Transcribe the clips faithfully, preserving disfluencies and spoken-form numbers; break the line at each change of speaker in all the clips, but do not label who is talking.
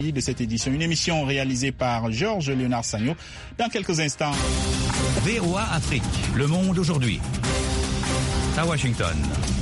De cette édition, une émission réalisée par Georges Léonard Sagno. Dans quelques instants.
V O A Afrique, le monde aujourd'hui. À Washington.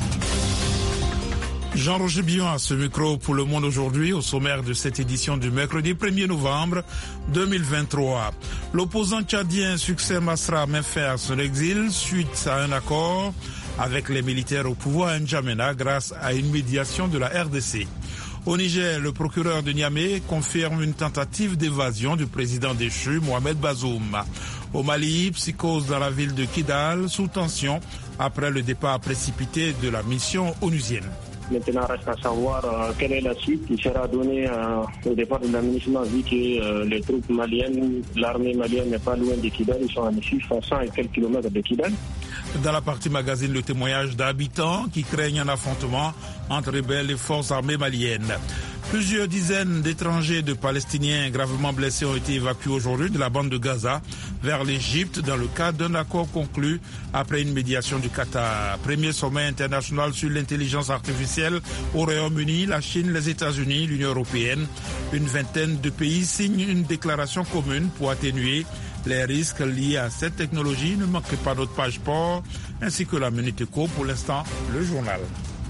Jean-Roger Billon à ce micro pour Le Monde aujourd'hui, au sommaire de cette édition du mercredi premier novembre deux mille vingt-trois. L'opposant tchadien Succès Masra met fin à son exil suite à un accord avec les militaires au pouvoir à N'Djamena grâce à une médiation de la R D C. Au Niger, le procureur de Niamey confirme une tentative d'évasion du président déchu Mohamed Bazoum. Au Mali, psychose dans la ville de Kidal, sous tension après le départ précipité de la mission onusienne.
Maintenant, reste à savoir euh, quelle est la suite qui sera donnée euh, au départ de la munition, vu que euh, les troupes maliennes, l'armée malienne n'est pas loin de Kidal, ils sont à six cents et quelques kilomètres de Kidal.
Dans la partie magazine, le témoignage d'habitants qui craignent un affrontement entre rebelles et forces armées maliennes. Plusieurs dizaines d'étrangers de Palestiniens gravement blessés ont été évacués aujourd'hui de la bande de Gaza vers l'Égypte dans le cadre d'un accord conclu après une médiation du Qatar. Premier sommet international sur l'intelligence artificielle au Royaume-Uni, la Chine, les États-Unis, l'Union européenne. Une vingtaine de pays signent une déclaration commune pour atténuer les risques liés à cette technologie. Ne manquez pas notre page sport ainsi que la Minute Éco. Pour l'instant, le journal.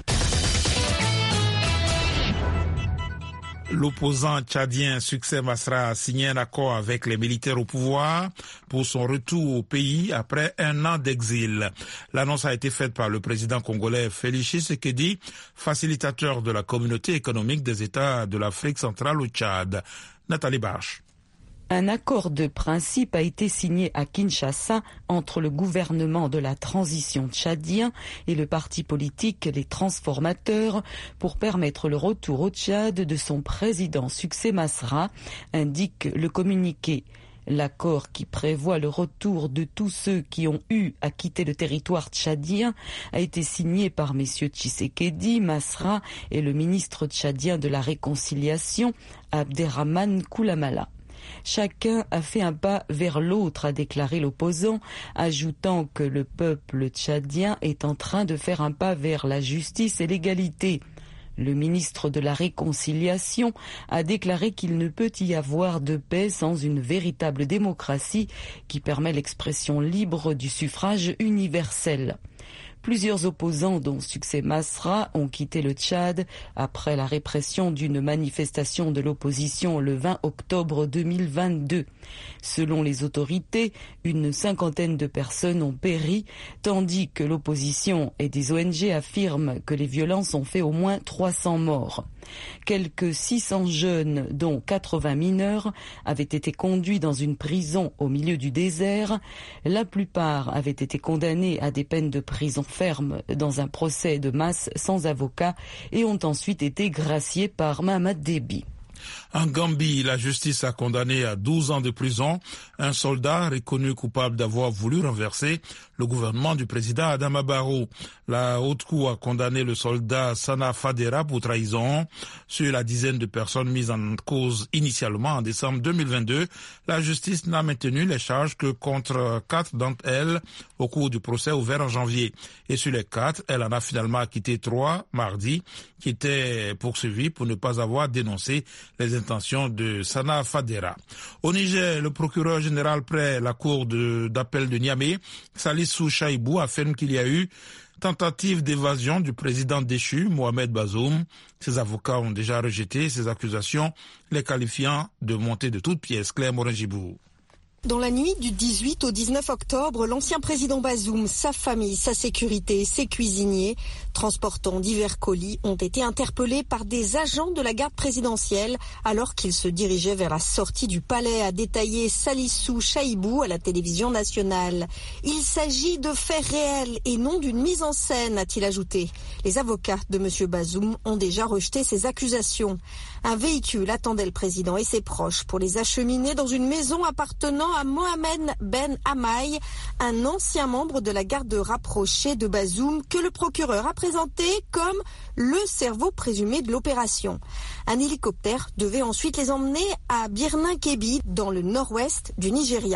L'opposant tchadien Succès Masra a signé un accord avec les militaires au pouvoir pour son retour au pays après un an d'exil. L'annonce a été faite par le président congolais Félix Tshisekedi, facilitateur de la communauté économique des États de l'Afrique centrale au Tchad. Nathalie Barche.
Un accord de principe a été signé à Kinshasa entre le gouvernement de la transition tchadien et le parti politique Les Transformateurs pour permettre le retour au Tchad de son président Succès Masra, indique le communiqué. L'accord qui prévoit le retour de tous ceux qui ont eu à quitter le territoire tchadien a été signé par messieurs Tshisekedi, Masra et le ministre tchadien de la Réconciliation, Abderrahmane Koulamala. Chacun a fait un pas vers l'autre, a déclaré l'opposant, ajoutant que le peuple tchadien est en train de faire un pas vers la justice et l'égalité. Le ministre de la Réconciliation a déclaré qu'il ne peut y avoir de paix sans une véritable démocratie qui permet l'expression libre du suffrage universel. Plusieurs opposants, dont Succès Masra, ont quitté le Tchad après la répression d'une manifestation de l'opposition le vingt octobre deux mille vingt-deux. Selon les autorités, une cinquantaine de personnes ont péri, tandis que l'opposition et des O N G affirment que les violences ont fait au moins trois cents morts. Quelques six cents jeunes, dont quatre-vingts mineurs, avaient été conduits dans une prison au milieu du désert. La plupart avaient été condamnés à des peines de prison ferme dans un procès de masse sans avocat et ont ensuite été graciés par Mamad Déby.
En Gambie, la justice a condamné à douze ans de prison un soldat reconnu coupable d'avoir voulu renverser le gouvernement du président Adama Barrow. La haute cour a condamné le soldat Sana Fadera pour trahison. Sur la dizaine de personnes mises en cause initialement en décembre deux mille vingt-deux, la justice n'a maintenu les charges que contre quatre d'entre elles au cours du procès ouvert en janvier. Et sur les quatre, elle en a finalement acquitté trois mardi, qui étaient poursuivis pour ne pas avoir dénoncé les intentions de Sana Fadera. Au Niger, le procureur général près la cour de, d'appel de Niamey, Salissou Chaïbou, affirme qu'il y a eu tentative d'évasion du président déchu, Mohamed Bazoum. Ses avocats ont déjà rejeté ces accusations, les qualifiant de montée de toutes pièces. Claire Morin-Gibou.
Dans la nuit du dix-huit au dix-neuf octobre, l'ancien président Bazoum, sa famille, sa sécurité, ses cuisiniers, transportant divers colis, ont été interpellés par des agents de la garde présidentielle alors qu'ils se dirigeaient vers la sortie du palais, a détaillé Salissou Chaïbou à la télévision nationale. Il s'agit de faits réels et non d'une mise en scène, a-t-il ajouté. Les avocats de M. Bazoum ont déjà rejeté ces accusations. Un véhicule attendait le président et ses proches pour les acheminer dans une maison appartenant à Mohamed Ben Amaï, un ancien membre de la garde rapprochée de Bazoum que le procureur a présenté comme le cerveau présumé de l'opération. Un hélicoptère devait ensuite les emmener à Birnin Kebbi, dans le nord-ouest du Nigeria.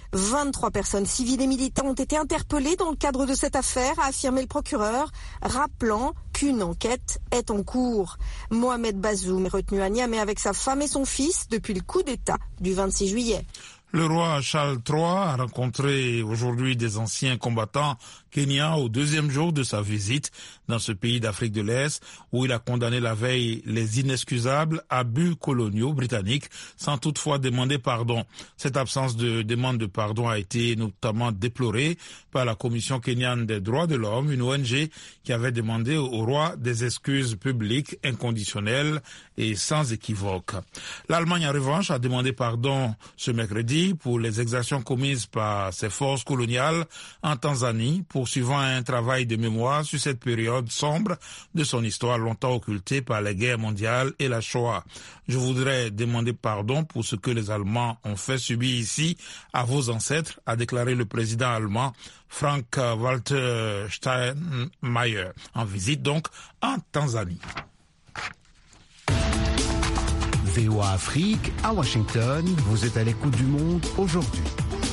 vingt-trois personnes civiles et militaires ont été interpellées dans le cadre de cette affaire, a affirmé le procureur, rappelant qu'une enquête est en cours. Mohamed Bazoum est retenu à Niamey avec sa femme et son fils depuis le coup d'État du vingt-six juillet.
Le roi Charles trois a rencontré aujourd'hui des anciens combattants kenyans au deuxième jour de sa visite dans ce pays d'Afrique de l'Est où il a condamné la veille les inexcusables abus coloniaux britanniques sans toutefois demander pardon. Cette absence de demande de pardon a été notamment déplorée par la Commission kenyane des droits de l'homme, une O N G qui avait demandé au roi des excuses publiques inconditionnelles et sans équivoque. L'Allemagne en revanche a demandé pardon ce mercredi pour les exactions commises par ses forces coloniales en Tanzanie, poursuivant un travail de mémoire sur cette période sombre de son histoire longtemps occultée par les guerres mondiales et la Shoah. Je voudrais demander pardon pour ce que les Allemands ont fait subir ici à vos ancêtres, a déclaré le président allemand Frank-Walter Steinmeier, en visite donc en Tanzanie.
V O A Afrique, à Washington, vous êtes à l'écoute du monde aujourd'hui.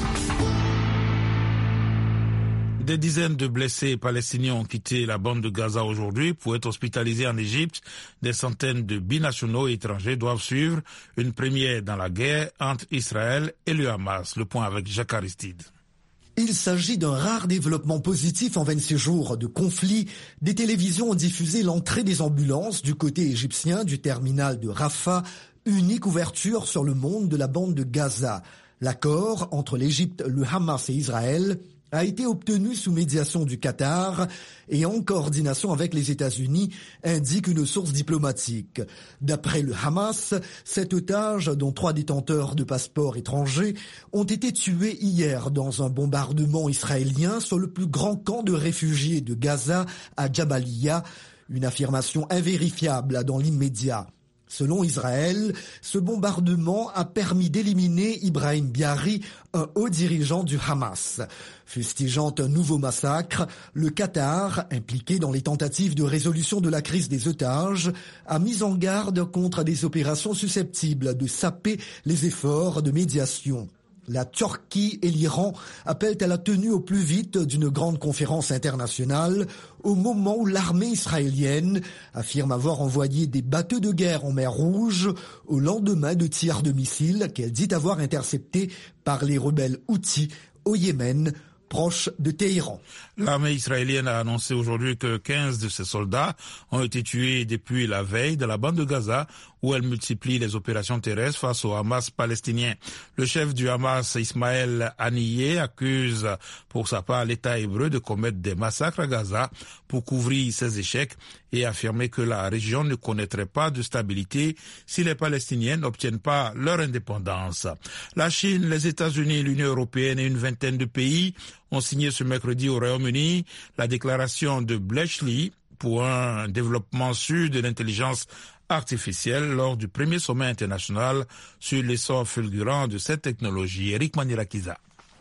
Des dizaines de blessés palestiniens ont quitté la bande de Gaza aujourd'hui pour être hospitalisés en Égypte. Des centaines de binationaux étrangers doivent suivre une première dans la guerre entre Israël et le Hamas. Le point avec Jacques Aristide.
Il s'agit d'un rare développement positif en vingt-six jours de conflit. Des télévisions ont diffusé l'entrée des ambulances du côté égyptien du terminal de Rafah, unique ouverture sur le monde de la bande de Gaza. L'accord entre l'Égypte, le Hamas et Israël a été obtenu sous médiation du Qatar et en coordination avec les États-Unis, indique une source diplomatique. D'après le Hamas, cet otage, dont trois détenteurs de passeports étrangers, ont été tués hier dans un bombardement israélien sur le plus grand camp de réfugiés de Gaza à Jabalia, une affirmation invérifiable dans l'immédiat. Selon Israël, ce bombardement a permis d'éliminer Ibrahim Biari, un haut dirigeant du Hamas. Fustigeant un nouveau massacre, le Qatar, impliqué dans les tentatives de résolution de la crise des otages, a mis en garde contre des opérations susceptibles de saper les efforts de médiation. La Turquie et l'Iran appellent à la tenue au plus vite d'une grande conférence internationale au moment où l'armée israélienne affirme avoir envoyé des bateaux de guerre en mer Rouge au lendemain de tirs de missiles qu'elle dit avoir interceptés par les rebelles Houthis au Yémen, proche de Téhéran.
L'armée israélienne a annoncé aujourd'hui que quinze de ses soldats ont été tués depuis la veille dans la bande de Gaza, où elle multiplie les opérations terrestres face au Hamas palestinien. Le chef du Hamas, Ismaël Haniyeh, accuse pour sa part l'État hébreu de commettre des massacres à Gaza pour couvrir ses échecs et affirmer que la région ne connaîtrait pas de stabilité si les Palestiniens n'obtiennent pas leur indépendance. La Chine, les États-Unis, l'Union européenne et une vingtaine de pays ont signé ce mercredi au Royaume-Uni la déclaration de Bletchley pour un développement sûr de l'intelligence artificielle lors du premier sommet international sur l'essor fulgurant de cette technologie. Eric Manirakiza.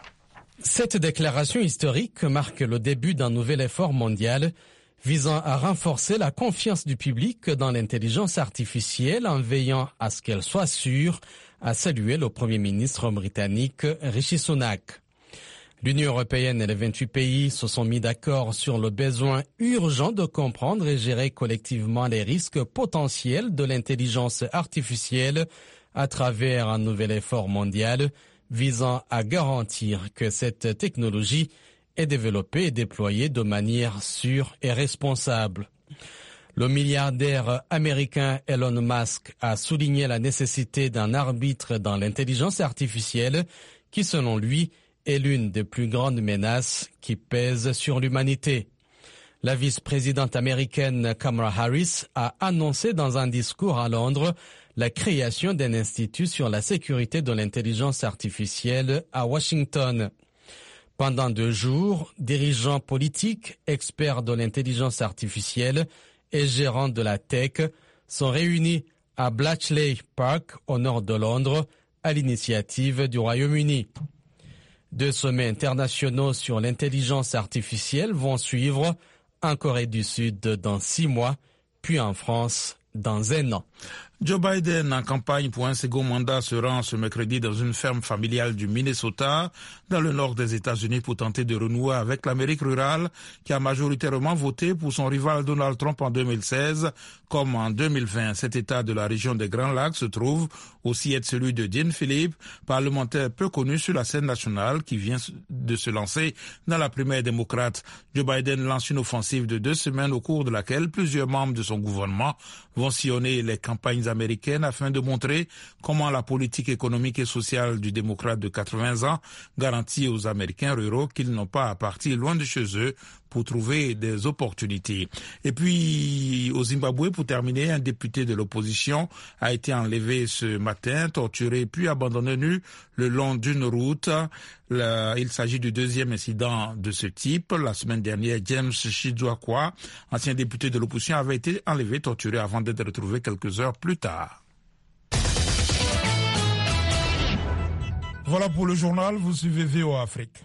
Cette déclaration historique marque le début d'un nouvel effort mondial visant à renforcer la confiance du public dans l'intelligence artificielle en veillant à ce qu'elle soit sûre, a salué le Premier ministre britannique Rishi Sunak. L'Union européenne et les vingt-huit pays se sont mis d'accord sur le besoin urgent de comprendre et gérer collectivement les risques potentiels de l'intelligence artificielle à travers un nouvel effort mondial visant à garantir que cette technologie est développée et déployée de manière sûre et responsable. Le milliardaire américain Elon Musk a souligné la nécessité d'un arbitre dans l'intelligence artificielle qui, selon lui, est l'une des plus grandes menaces qui pèsent sur l'humanité. La vice-présidente américaine Kamala Harris a annoncé dans un discours à Londres la création d'un institut sur la sécurité de l'intelligence artificielle à Washington. Pendant deux jours, dirigeants politiques, experts de l'intelligence artificielle et gérants de la tech sont réunis à Bletchley Park, au nord de Londres, à l'initiative du Royaume-Uni. Deux sommets internationaux sur l'intelligence artificielle vont suivre en Corée du Sud dans six mois, puis en France dans un an.
Joe Biden, en campagne pour un second mandat, se rend ce mercredi dans une ferme familiale du Minnesota, dans le nord des États-Unis, pour tenter de renouer avec l'Amérique rurale, qui a majoritairement voté pour son rival Donald Trump en deux mille seize, comme en deux mille vingt. Cet État de la région des Grands Lacs se trouve aussi être celui de Dean Phillips, parlementaire peu connu sur la scène nationale, qui vient de se lancer dans la primaire démocrate. Joe Biden lance une offensive de deux semaines au cours de laquelle plusieurs membres de son gouvernement vont sillonner les campagnes américaines afin de montrer comment la politique économique et sociale du démocrate de quatre-vingts ans garantit aux Américains ruraux qu'ils n'ont pas à partir loin de chez eux pour trouver des opportunités. Et puis, au Zimbabwe, pour terminer, un député de l'opposition a été enlevé ce matin, torturé puis abandonné nu le long d'une route. Le, il s'agit du deuxième incident de ce type. La semaine dernière, James Chidzwakwa, ancien député de l'opposition, avait été enlevé, torturé avant d'être retrouvé quelques heures plus tard. Voilà pour le journal, vous suivez V O A Afrique.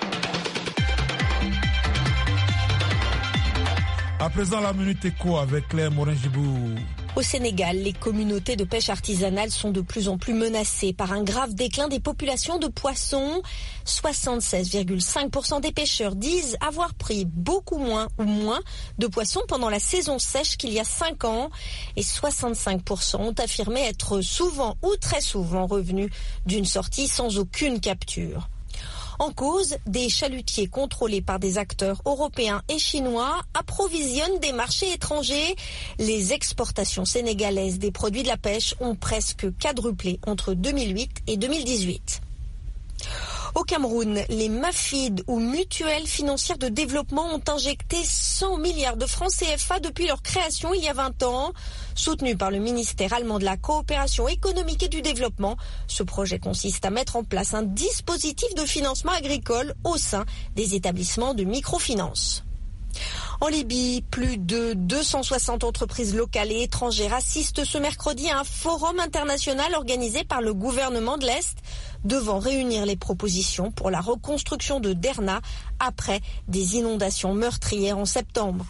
À présent, la Minute Éco avec Claire Morin-Gibou.
Au Sénégal, les communautés de pêche artisanale sont de plus en plus menacées par un grave déclin des populations de poissons. soixante-seize virgule cinq pour cent des pêcheurs disent avoir pris beaucoup moins ou moins de poissons pendant la saison sèche qu'il y a cinq ans. Et soixante-cinq pour cent ont affirmé être souvent ou très souvent revenus d'une sortie sans aucune capture. En cause, des chalutiers contrôlés par des acteurs européens et chinois approvisionnent des marchés étrangers. Les exportations sénégalaises des produits de la pêche ont presque quadruplé entre deux mille huit et deux mille dix-huit. Au Cameroun, les MAFID ou mutuelles financières de développement ont injecté cent milliards de francs C F A depuis leur création il y a vingt ans. Soutenu par le ministère allemand de la coopération économique et du développement, ce projet consiste à mettre en place un dispositif de financement agricole au sein des établissements de microfinance. En Libye, plus de deux cent soixante entreprises locales et étrangères assistent ce mercredi à un forum international organisé par le gouvernement de l'Est, devant réunir les propositions pour la reconstruction de Derna après des inondations meurtrières en septembre.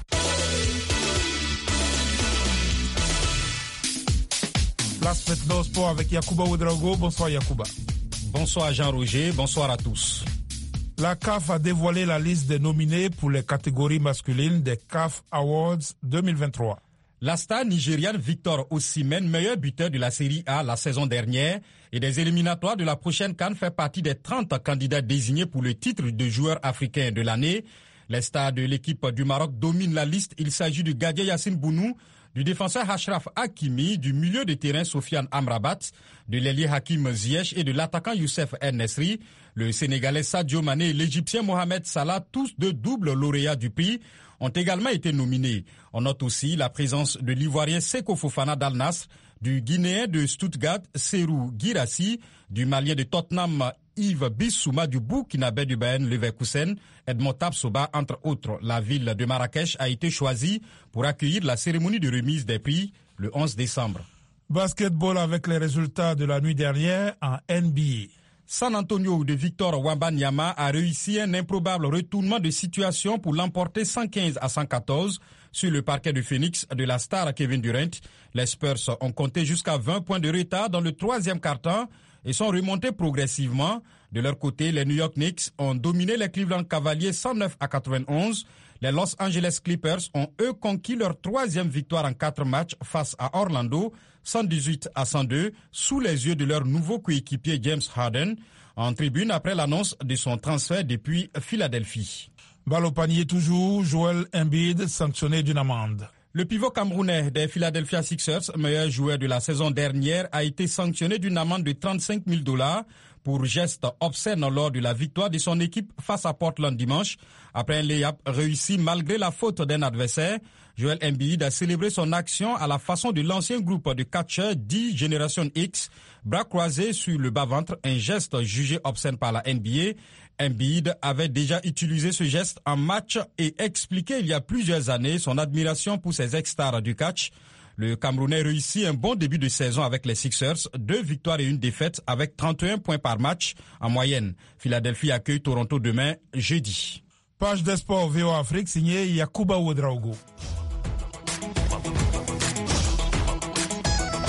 Place maintenant au sport avec Yacouba Ouedraogo. Bonsoir Yacouba.
Bonsoir Jean-Roger, bonsoir à tous.
La C A F a dévoilé la liste des nominés pour les catégories masculines des C A F Awards deux mille vingt-trois.
La star nigériane Victor Osimhen, meilleur buteur de la Série A la saison dernière et des éliminatoires de la prochaine CAN, fait partie des trente candidats désignés pour le titre de joueur africain de l'année. Les stars de l'équipe du Maroc dominent la liste. Il s'agit du gardien Yassine Bounou, du défenseur Ashraf Hakimi, du milieu de terrain Sofiane Amrabat, de l'ailier Hakim Ziyech et de l'attaquant Youssef En-Nesri. Le Sénégalais Sadio Mané et l'Égyptien Mohamed Salah, tous deux doubles lauréats du prix, ont également été nominés. On note aussi la présence de l'Ivoirien Seko Fofana d'Al Nassr, du Guinéen de Stuttgart Serhou Guirassy, du Malien de Tottenham Yves Bissouma, du Burkinabé du Bayern Leverkusen, Edmond Tapsoba, entre autres. La ville de Marrakech a été choisie pour accueillir la cérémonie de remise des prix le onze décembre.
Basketball avec les résultats de la nuit dernière en N B A.
San Antonio de Victor Wembanyama a réussi un improbable retournement de situation pour l'emporter cent quinze à cent quatorze sur le parquet de Phoenix de la star Kevin Durant. Les Spurs ont compté jusqu'à vingt points de retard dans le troisième quart-temps et sont remontés progressivement. De leur côté, les New York Knicks ont dominé les Cleveland Cavaliers cent neuf à quatre-vingt-onze. Les Los Angeles Clippers ont eux conquis leur troisième victoire en quatre matchs face à Orlando, cent dix-huit à cent deux, sous les yeux de leur nouveau coéquipier James Harden, en tribune après l'annonce de son transfert depuis Philadelphie.
Balle au panier toujours, Joel Embiid sanctionné d'une amende.
Le pivot camerounais des Philadelphia Sixers, meilleur joueur de la saison dernière, a été sanctionné d'une amende de trente-cinq mille dollars pour geste obscène lors de la victoire de son équipe face à Portland dimanche. Après un lay-up réussi malgré la faute d'un adversaire, Joel Embiid a célébré son action à la façon de l'ancien groupe de catcheurs dit Generation X, bras croisés sur le bas-ventre, un geste jugé obscène par la N B A. Embiid avait déjà utilisé ce geste en match et expliqué il y a plusieurs années son admiration pour ses ex-stars du catch. Le Camerounais réussit un bon début de saison avec les Sixers, deux victoires et une défaite avec trente et un points par match en moyenne. Philadelphie accueille Toronto demain, jeudi.
Page des sports V O A Afrique signée Yacouba Ouedraogo.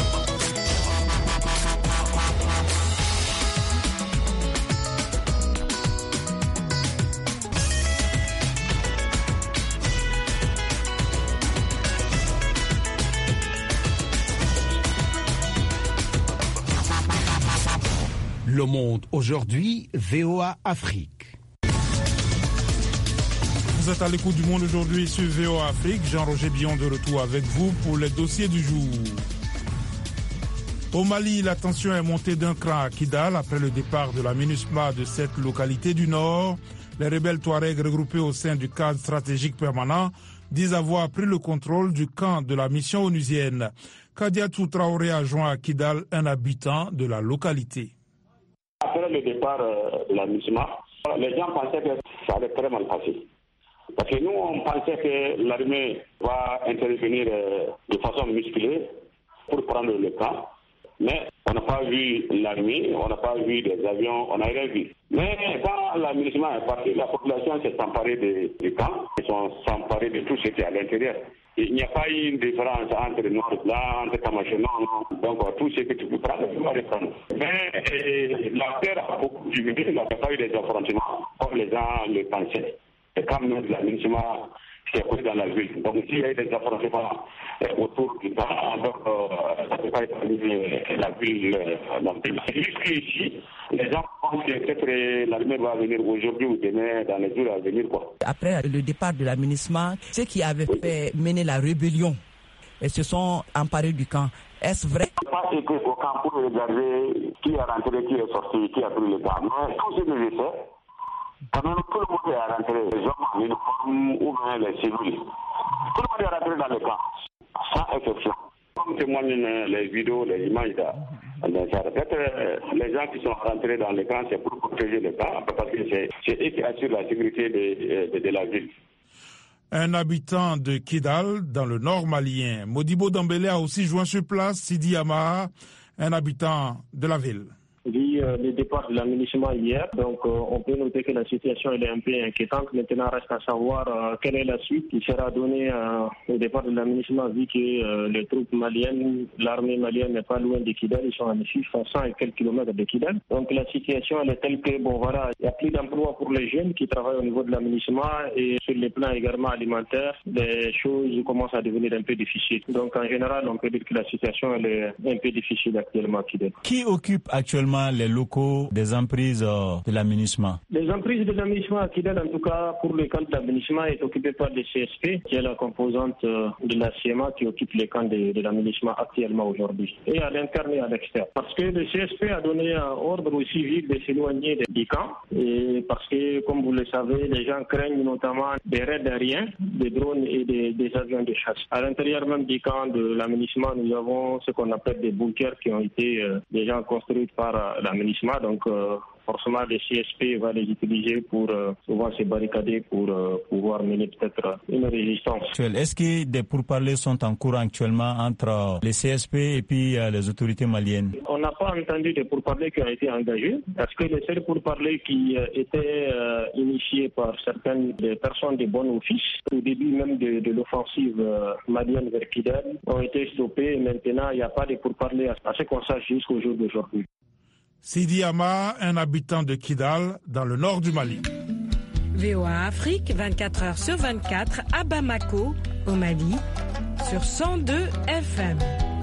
Le Monde aujourd'hui, V O A Afrique.
Vous êtes à l'écoute du Monde aujourd'hui sur V O A Afrique. Jean-Roger Billon de retour avec vous pour les dossiers du jour. Au Mali, la tension est montée d'un cran à Kidal après le départ de la MINUSMA de cette localité du Nord. Les rebelles Touaregs regroupés au sein du cadre stratégique permanent disent avoir pris le contrôle du camp de la mission onusienne. Kadiatou Traoré a joint à Kidal un habitant de la localité.
Après le départ de la MINUSMA, les gens pensaient que ça allait très mal passer. Parce que nous, on pensait que l'armée va intervenir de façon musclée pour prendre le camp. Mais on n'a pas vu l'armée, on n'a pas vu des avions, on n'a rien vu. Mais quand la MINUSMA est partie, la population s'est emparée du camp, ils sont emparés de tout ce qui est à l'intérieur. Il n'y a pas eu une différence entre noir et blanc, entre Tamachenon, donc tout ce que tu peux prendre, tu vas les prendre. Mais et, la terre a beaucoup diminué, il n'y a pas eu des affrontements, comme les gens le pensaient. Et quand même la MINUSMA s'est pris dans la ville. Donc s'il y a eu des affrontements autour du camp, donc euh, ça ne peut pas être la ville non plus. Jusqu'ici, les gens pensent que peut-être l'armée va venir aujourd'hui ou demain, dans les jours à venir, quoi.
Après le départ de la MINUSMA, ceux qui avaient oui. fait mener la rébellion et se sont emparés du camp. Est-ce vrai?
Je ne pas été au camp pour regarder qui est rentré, qui est sorti, qui a pris le camp. Mais tout ce que je sais, quand même, tout le monde est rentré, les hommes en uniforme ou bien les civils. Tout le monde est rentré dans le camp, sans exception. Comme témoignent les vidéos, les images, peut-être les gens qui sont rentrés dans le camp, c'est pour protéger le camp, parce que c'est, c'est eux qui assurent la sécurité de, de, de la ville.
Un habitant de Kidal, dans le nord malien. Modibo Dambélé a aussi joint sur place Sidi Amaha, un habitant de la ville.
Vu euh, le départ de la MINUSMA hier, donc euh, on peut noter que la situation elle est un peu inquiétante. Maintenant, reste à savoir euh, quelle est la suite qui sera donnée euh, au départ de la MINUSMA, vu que euh, les troupes maliennes, l'armée malienne n'est pas loin de Kidal, ils sont à cent et quelques kilomètres de Kidal. Donc la situation elle est telle que, bon voilà, il n'y a plus d'emploi pour les jeunes qui travaillent au niveau de la MINUSMA et sur les plans également alimentaires, les choses commencent à devenir un peu difficiles. Donc en général, on peut dire que la situation elle est un peu difficile actuellement à Kidal.
Qui occupe actuellement les locaux des emprises de la MINUSMA?
Les emprises de la MINUSMA à Kidal, en tout cas pour le camp de la MINUSMA, est occupé par le C S P, qui est la composante de la C M A qui occupe les camps de, de la MINUSMA actuellement aujourd'hui, et à l'interne et à l'externe. Parce que le C S P a donné un ordre aux civils de s'éloigner des camps, et parce que, comme vous le savez, les gens craignent notamment des raids aériens, des drones et des, des avions de chasse. À l'intérieur même du camp de la MINUSMA, nous avons ce qu'on appelle des bunkers qui ont été euh, déjà construits par euh, la MINUSMA, donc euh, forcément le C S P va les utiliser pour euh, souvent se barricader pour euh, pouvoir mener peut-être une résistance.
Est-ce que des pourparlers sont en cours actuellement entre les C S P et puis euh, les autorités maliennes?
On n'a pas entendu de pourparlers qui ont été engagés, parce que les seuls pourparlers qui euh, étaient euh, initiés par certaines des personnes de bon office au début même de, de l'offensive euh, malienne vers Kidal ont été stoppés, et maintenant il n'y a pas de pourparlers à ce qu'on sache jusqu'au jour d'aujourd'hui.
Sidi Amaha, un habitant de Kidal, dans le nord du Mali.
V O A Afrique, vingt-quatre heures sur vingt-quatre, à Bamako, au Mali, sur cent deux F M.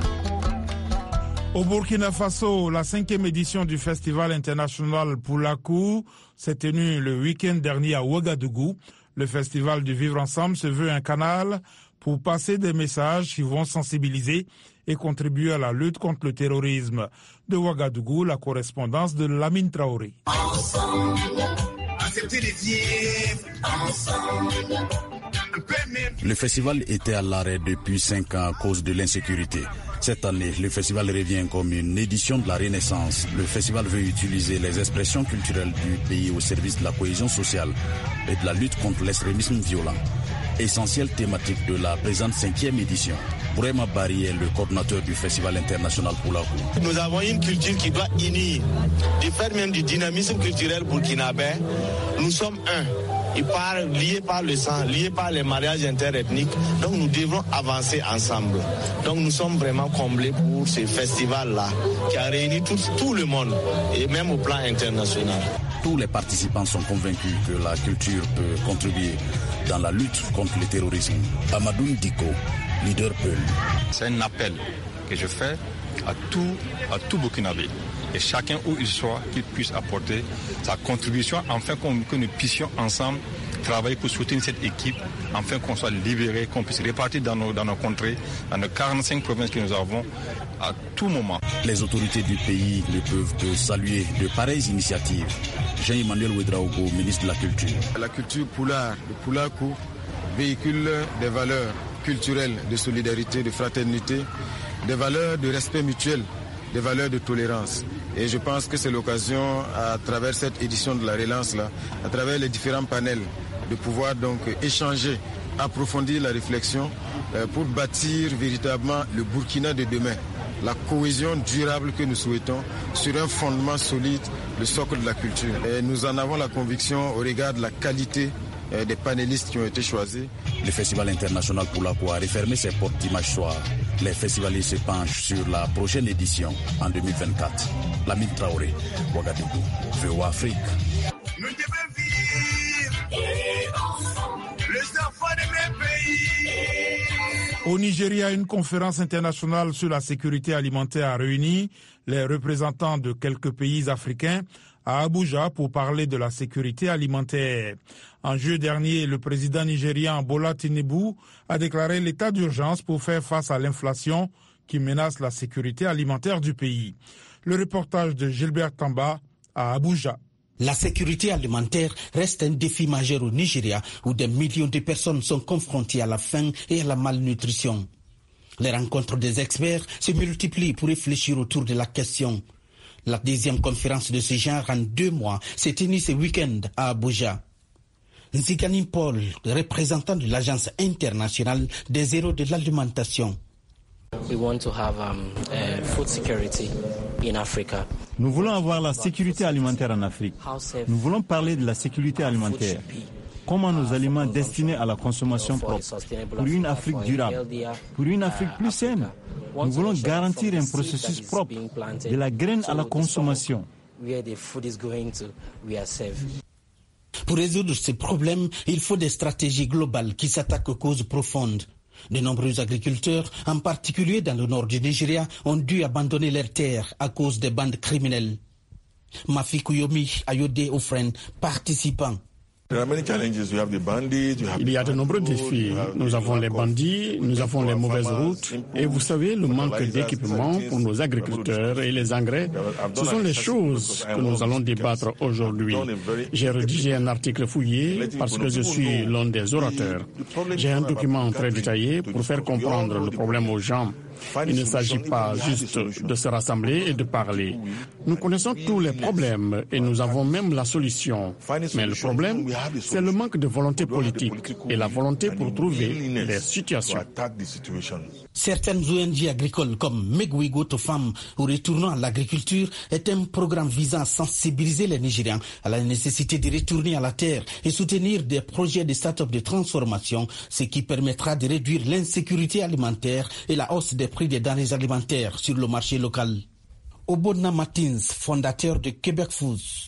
Au Burkina Faso, la cinquième édition du Festival international Poulakou s'est tenue le week-end dernier à Ouagadougou. Le Festival du Vivre Ensemble se veut un canal pour passer des messages qui vont sensibiliser et contribuer à la lutte contre le terrorisme. De Ouagadougou, la correspondance de Lamine Traoré. Ensemble,
ensemble. Le festival était à l'arrêt depuis cinq ans à cause de l'insécurité. Cette année, le festival revient comme une édition de la Renaissance. Le festival veut utiliser les expressions culturelles du pays au service de la cohésion sociale et de la lutte contre l'extrémisme violent. Essentielle thématique de la présente cinquième édition. Bourema Bari est le coordinateur du Festival international Poulakou.
Nous avons une culture qui doit unir, de faire même du dynamisme culturel burkinabé. Nous sommes un. Ils parlent liés par le sang, liés par les mariages interethniques. Donc nous devons avancer ensemble. Donc nous sommes vraiment comblés pour ce festival-là qui a réuni tout, tout le monde et même au plan international.
Tous les participants sont convaincus que la culture peut contribuer dans la lutte contre le terrorisme. Amadou Diko, leader Peul.
C'est un appel que je fais à tout, à tout Burkinabé et chacun où il soit, qu'il puisse apporter sa contribution afin que nous puissions ensemble travailler pour soutenir cette équipe, afin qu'on soit libéré, qu'on puisse répartir dans nos, dans nos contrées, dans nos quarante-cinq provinces que nous avons à tout moment.
Les autorités du pays ne peuvent que saluer de pareilles initiatives. Jean-Emmanuel Ouedraogo, ministre de la Culture.
La culture Pulaar, le Pulaku, véhicule des valeurs culturelles de solidarité, de fraternité, des valeurs de respect mutuel, des valeurs de tolérance. Et je pense que c'est l'occasion, à travers cette édition de la relance, là, à travers les différents panels, de pouvoir donc échanger, approfondir la réflexion euh, pour bâtir véritablement le Burkina de demain. La cohésion durable que nous souhaitons sur un fondement solide, le socle de la culture. Et nous en avons la conviction au regard de la qualité euh, des panélistes qui ont été choisis.
Le Festival international Pulaku a refermé ses portes dimanche soir. Les festivaliers se penchent sur la prochaine édition en deux mille vingt-quatre. Lamine Traoré, Ouagadougou, V O A Afrique.
Nous devons vivre les enfants de mes pays.
Au Nigeria, une conférence internationale sur la sécurité alimentaire a réuni les représentants de quelques pays africains à Abuja pour parler de la sécurité alimentaire. En juillet dernier, le président nigérian Bola Tinubu a déclaré l'état d'urgence pour faire face à l'inflation qui menace la sécurité alimentaire du pays. Le reportage de Gilbert Tamba à Abuja.
La sécurité alimentaire reste un défi majeur au Nigeria où des millions de personnes sont confrontées à la faim et à la malnutrition. Les rencontres des experts se multiplient pour réfléchir autour de la question. La deuxième conférence de ce genre en deux mois s'est tenue ce week-end à Abuja. Nzigani Paul, représentant de l'Agence internationale des héros de l'alimentation.
We want to have um, uh, food security in Africa.
Nous voulons avoir la sécurité alimentaire en Afrique. Nous voulons parler de la sécurité alimentaire. Comment nos aliments destinés à la consommation propre, pour une Afrique durable, pour une Afrique plus saine. Nous voulons garantir un processus propre, de la graine à la consommation.
Pour résoudre ces problèmes, il faut des stratégies globales qui s'attaquent aux causes profondes. De nombreux agriculteurs, en particulier dans le nord du Nigeria, ont dû abandonner leurs terres à cause des bandes criminelles. Mafi Kuyomi Ayode Ofren, participant.
Il y a de nombreux défis. Nous avons les bandits, nous avons les mauvaises routes et vous savez, le manque d'équipement pour nos agriculteurs et les engrais, ce sont les choses que nous allons débattre aujourd'hui. J'ai rédigé un article fouillé parce que je suis l'un des orateurs. J'ai un document très détaillé pour faire comprendre le problème aux gens. Il ne s'agit pas juste de se rassembler et de parler. Nous connaissons tous les problèmes et nous avons même la solution. Mais le problème, c'est le manque de volonté politique et la volonté pour trouver des situations.
Certaines O N G agricoles comme Megwigo to Femmes ou Retournons à l'agriculture est un programme visant à sensibiliser les Nigérians à la nécessité de retourner à la terre et soutenir des projets de start-up de transformation, ce qui permettra de réduire l'insécurité alimentaire et la hausse des prix des denrées alimentaires sur le marché local. Obona Martins, fondateur de Québec Foods.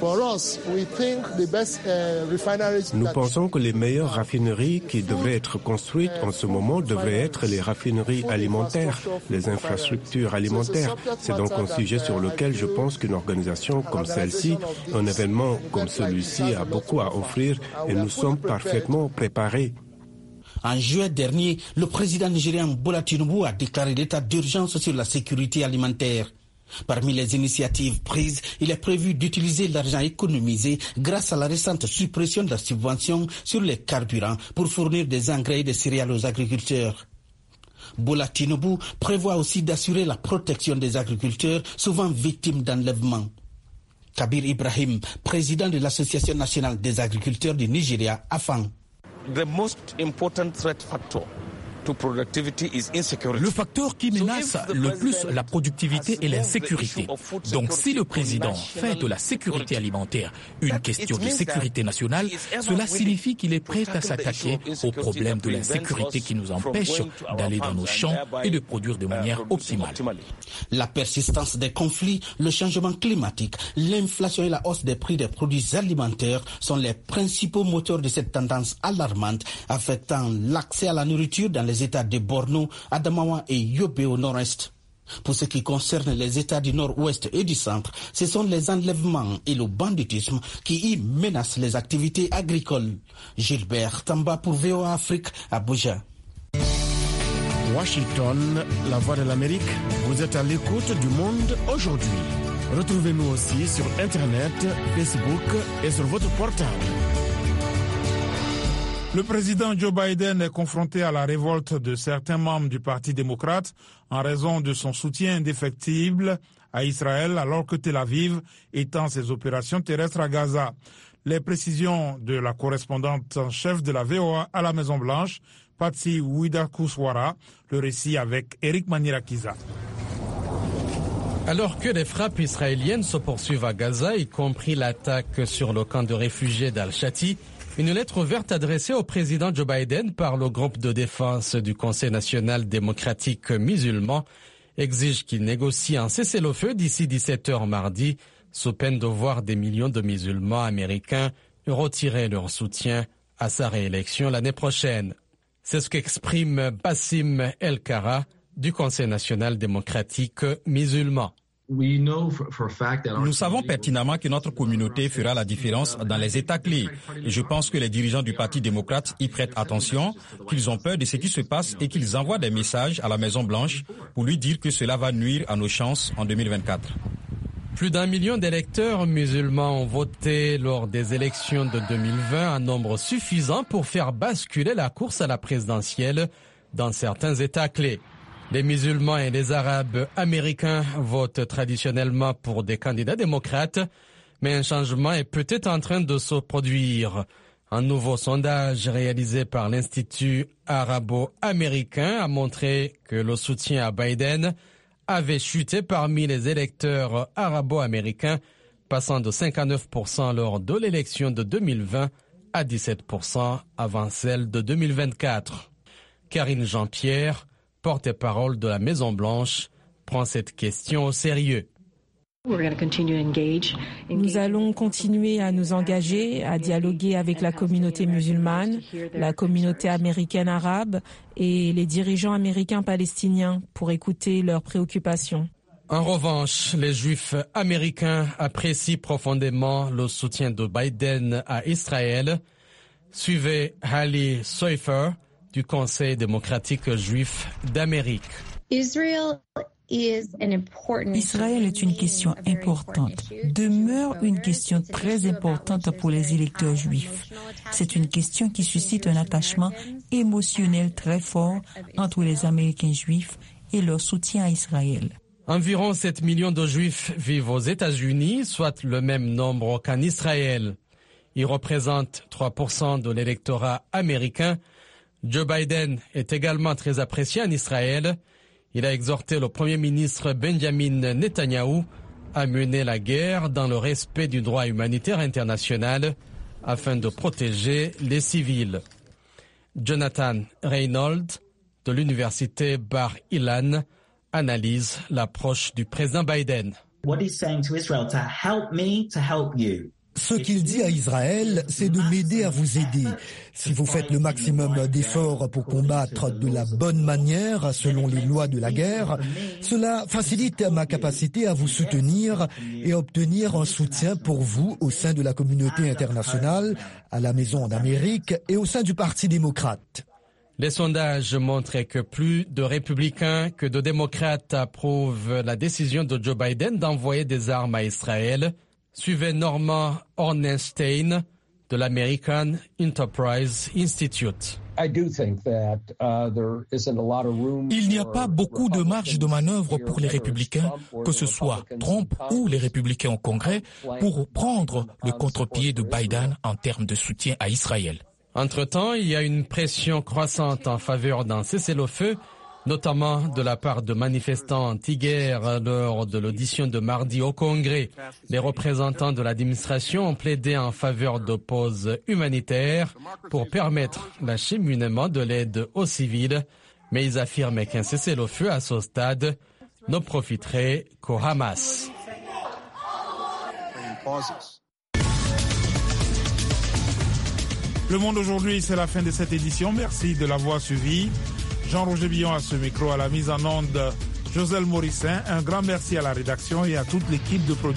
Nous pensons que les meilleures raffineries qui devraient être construites en ce moment devraient être les raffineries alimentaires, les infrastructures alimentaires. C'est donc un sujet sur lequel je pense qu'une organisation comme celle-ci, un événement comme celui-ci a beaucoup à offrir et nous sommes parfaitement préparés.
En juillet dernier, le président nigérian Bola Tinubu a déclaré l'état d'urgence sur la sécurité alimentaire. Parmi les initiatives prises, il est prévu d'utiliser l'argent économisé grâce à la récente suppression de la subvention sur les carburants pour fournir des engrais et des céréales aux agriculteurs. Bola Tinubu prévoit aussi d'assurer la protection des agriculteurs souvent victimes d'enlèvement. Kabir Ibrahim, président de l'Association nationale des agriculteurs du Nigeria, A F A N.
The most important threat factor to productivity is insecurity.
Le facteur qui menace le plus la productivité est l'insécurité. Donc si le président fait de la sécurité alimentaire une question de sécurité nationale, cela signifie qu'il est prêt à s'attaquer au problème de l'insécurité qui nous empêche d'aller dans nos champs et de produire de manière optimale.
La persistance des conflits, le changement climatique, l'inflation et la hausse des prix des produits alimentaires sont les principaux moteurs de cette tendance alarmante affectant l'accès à la nourriture dans les États de Borno, Adamawa et Yobe au nord-est. Pour ce qui concerne les États du Nord-Ouest et du Centre, ce sont les enlèvements et le banditisme qui y menacent les activités agricoles. Gilbert Tamba pour V O A Afrique, Abuja.
Washington, la voix de l'Amérique, vous êtes à l'écoute du monde aujourd'hui. Retrouvez-nous aussi sur Internet, Facebook et sur votre portable.
Le président Joe Biden est confronté à la révolte de certains membres du Parti démocrate en raison de son soutien indéfectible à Israël alors que Tel Aviv étend ses opérations terrestres à Gaza. Les précisions de la correspondante en chef de la V O A à la Maison-Blanche, Patsy Widakuswara, le récit avec Eric Manirakiza.
Alors que les frappes israéliennes se poursuivent à Gaza, y compris l'attaque sur le camp de réfugiés d'Al-Shati, une lettre ouverte adressée au président Joe Biden par le groupe de défense du Conseil national démocratique musulman exige qu'il négocie un cessez-le-feu d'ici dix-sept heures mardi, sous peine de voir des millions de musulmans américains retirer leur soutien à sa réélection l'année prochaine. C'est ce qu'exprime Bassim El-Kara du Conseil national démocratique musulman.
Nous savons pertinemment que notre communauté fera la différence dans les États clés. Et je pense que les dirigeants du Parti démocrate y prêtent attention, qu'ils ont peur de ce qui se passe et qu'ils envoient des messages à la Maison-Blanche pour lui dire que cela va nuire à nos chances en deux mille vingt-quatre.
Plus d'un million d'électeurs musulmans ont voté lors des élections de deux mille vingt, un nombre suffisant pour faire basculer la course à la présidentielle dans certains États clés. Les musulmans et les arabes américains votent traditionnellement pour des candidats démocrates, mais un changement est peut-être en train de se produire. Un nouveau sondage réalisé par l'Institut arabo-américain a montré que le soutien à Biden avait chuté parmi les électeurs arabo-américains, passant de cinquante-neuf pour cent lors de l'élection de deux mille vingt à dix-sept pour cent avant celle de deux mille vingt-quatre. Karine Jean-Pierre, porte-parole de la Maison-Blanche, prend cette question au sérieux.
Nous allons continuer à nous engager, à dialoguer avec la communauté musulmane, la communauté américaine arabe et les dirigeants américains palestiniens pour écouter leurs préoccupations.
En revanche, les Juifs américains apprécient profondément le soutien de Biden à Israël. Suivez Hallie Seufer du Conseil démocratique juif d'Amérique.
Israël est une question importante, demeure une question très importante pour les électeurs juifs. C'est une question qui suscite un attachement émotionnel très fort entre les Américains juifs et leur soutien à Israël.
Environ sept millions de Juifs vivent aux États-Unis, soit le même nombre qu'en Israël. Ils représentent trois pour cent de l'électorat américain. Joe Biden est également très apprécié en Israël. Il a exhorté le Premier ministre Benjamin Netanyahou à mener la guerre dans le respect du droit humanitaire international afin de protéger les civils. Jonathan Reynolds de l'université Bar-Ilan analyse l'approche du président Biden.
Ce qu'il dit à Israël, c'est de m'aider à vous aider. Si vous faites le maximum d'efforts pour combattre de la bonne manière, selon les lois de la guerre, cela facilite ma capacité à vous soutenir et obtenir un soutien pour vous au sein de la communauté internationale, à la Maison d'Amérique et au sein du Parti démocrate.
Les sondages montrent que plus de républicains que de démocrates approuvent la décision de Joe Biden d'envoyer des armes à Israël. Suivez Norman Ornstein de l'American Enterprise Institute.
Il n'y a pas beaucoup de marge de manœuvre pour les républicains, que ce soit Trump ou les républicains au Congrès, pour prendre le contre-pied de Biden en termes de soutien à Israël.
Entre-temps, il y a une pression croissante en faveur d'un cessez-le-feu, notamment de la part de manifestants anti-guerre lors de l'audition de mardi au Congrès. Les représentants de l'administration ont plaidé en faveur de pauses humanitaires pour permettre l'acheminement de l'aide aux civils, mais ils affirment qu'un cessez-le-feu à ce stade ne profiterait qu'au Hamas.
Le Monde aujourd'hui, c'est la fin de cette édition. Merci de l'avoir suivi. Jean-Roger Billon à ce micro, à la mise en onde. Joselle Morissin, un grand merci à la rédaction et à toute l'équipe de production.